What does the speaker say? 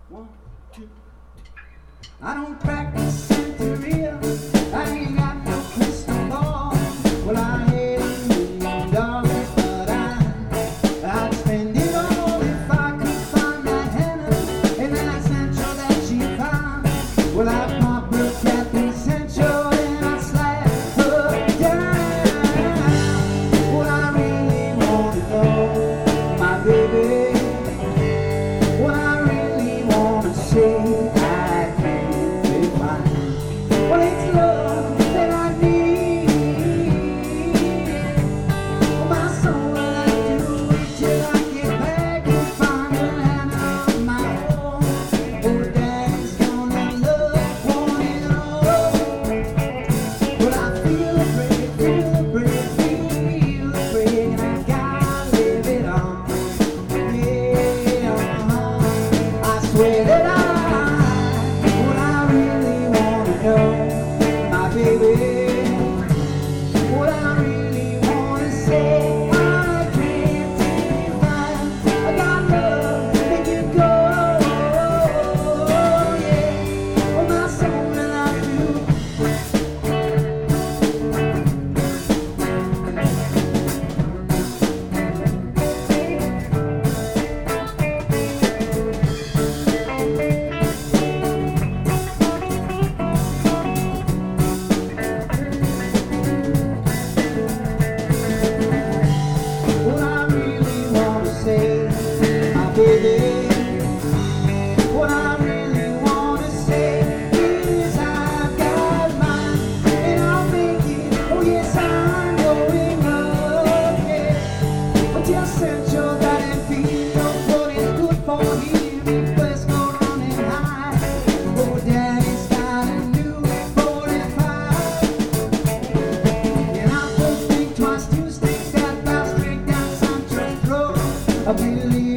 One, two. I don't practice Santeria. I ain't got no crystal ball. Well, I had $1 million, but I'd spend it all if I could find that Hannah and that Sancho that she found. Well, I pop her Captain Sancho and I slap her down. What I really want to know, my baby, what I really want to say. Well, it's love that I need. Oh, my soul, I do it till I get back and find a land of my own. Oh, daddy's gonna love one and all. But I feel afraid, and I gotta live it on. Yeah, I swear that what I really wanna know, baby, what I really wanna say, I can't define. I got love to make you go, yeah. Oh, my soul and I do. Baby, what I really wanna say is I've got mine and I'll make it. Oh yes, I'm going up, yeah. But tell Sancho that it feels what is good for him. Let's go running high. Oh, daddy's got a new 45, and I don't think twice to stick that bow straight down Sancho's throat. I believe